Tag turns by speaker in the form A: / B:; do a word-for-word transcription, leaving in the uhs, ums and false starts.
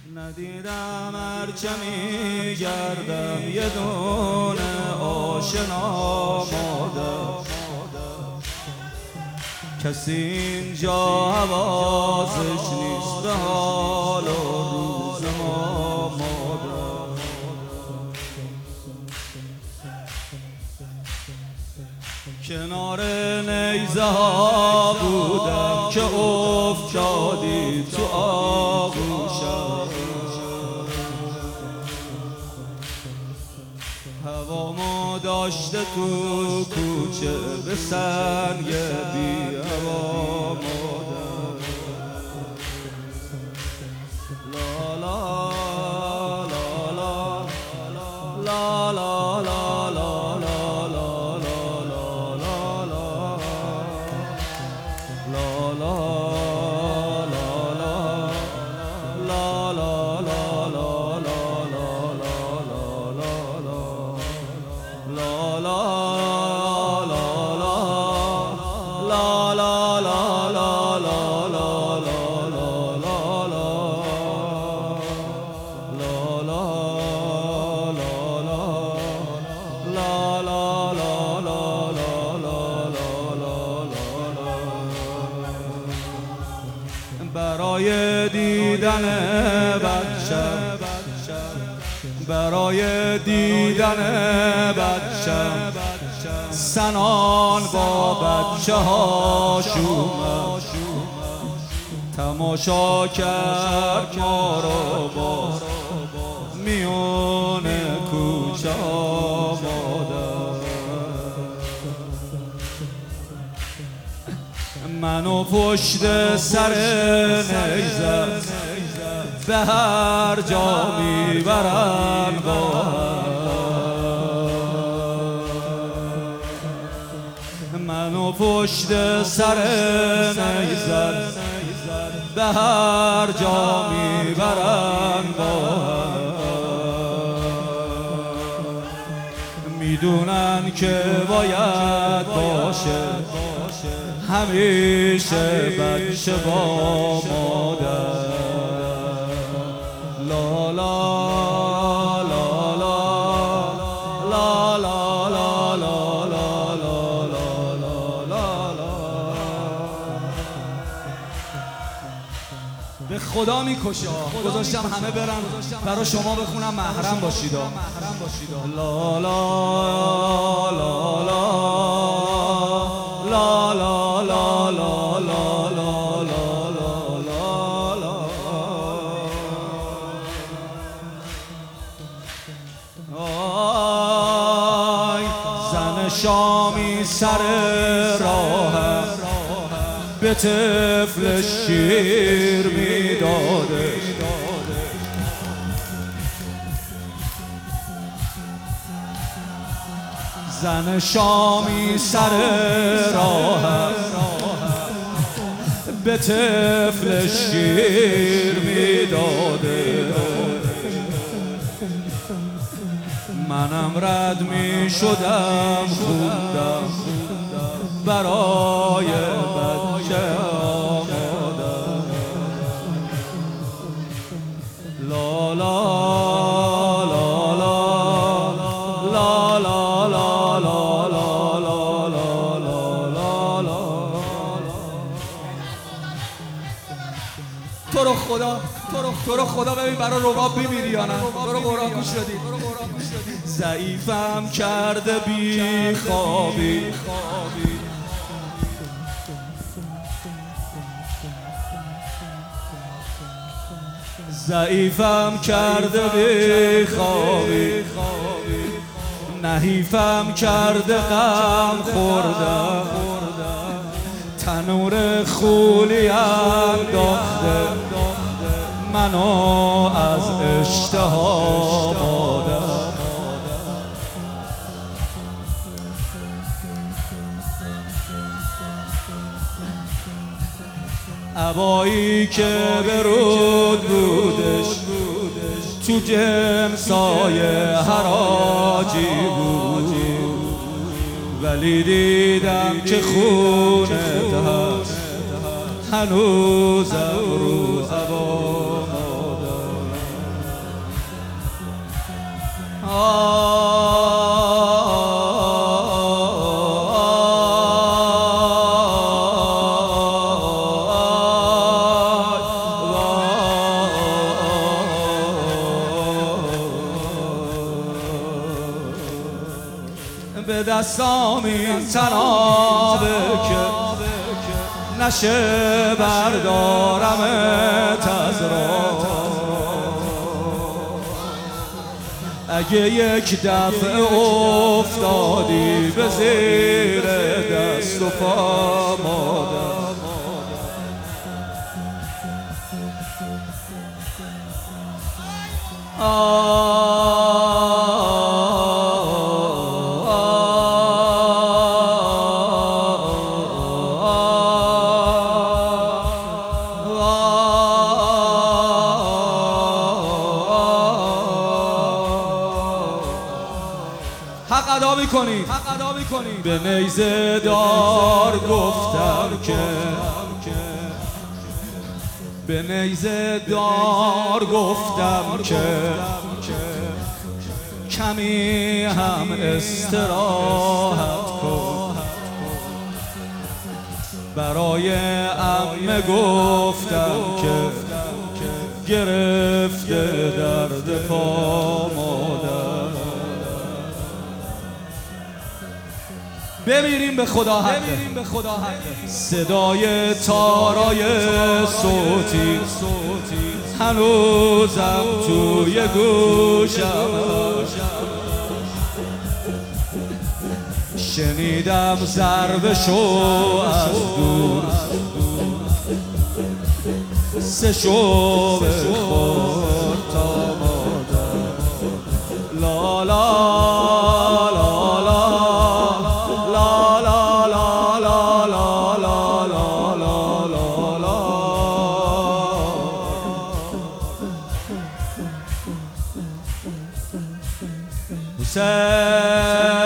A: ندیدم هرچه میگردم یه دونه آشنا مادر، کسی اینجا حواسش نیست به حال و روز ما مادر. کنار نیزه ها بودم که افتادی تو آغوشم، هوامو داشته تو کوچه به سنگ بی هوا مادر. لا لا لا لا لا لا لا لا لا لا برای دیدن بچم، برای دیدن بچم سنان با بچه هاشون تماشا کرد ما رو با میون کوچه مادر. منو پشت سر نیزه به هر جا میبرن با هم، منو پشت سر نیزه به هر جا میبرن با هم. میدونن که باید باشه همیشه بچه با مادر. لا لا لا لا لا لا لا لا لا لا لا لا. به خدا میکشه، گذاشتم همه برن برای شما بخونم محرم باشید. لا لا لا لا لا لا لا لا لا لا لا لا. آی زن شامی سر راه به طفل شیر میداده، زن شامی سر راه به طفل شیر میداده. منم رد می شدم خوندم برای بچه مادر. لا لا تو رو خدا تو رو خدا ببین برای رباب میمیری یا نه؟ برو قرآن گوش بدی. ضعیفم کرده بی خوابی، ضعیفم کرده بی خوابی، نحیفم کرده غم خوردم، تنور خولی انداخته منو از اشتها مادر. عبایی که برود بودش تو جمسای حراجی بود، ولی دیدم که خونت هست هنوزم رو عبا مادر. به دستام این تنابه که نشه بردارم از راه. اگه یک دفعه افتادی به زیر دست و پا مادر، حق ادا میکنی به نیزه دار گفتم که به نیزه دار گفتم که کمی هم استراحت کن. برای عمه گفتم که گرفته درد پا مادر. بمیریم به خدا حقه. صدای تارای صوتی هنوزم توی گوشم، شنیدم ضربشو از دور سه شو بخور تا مادر. لا لا حسین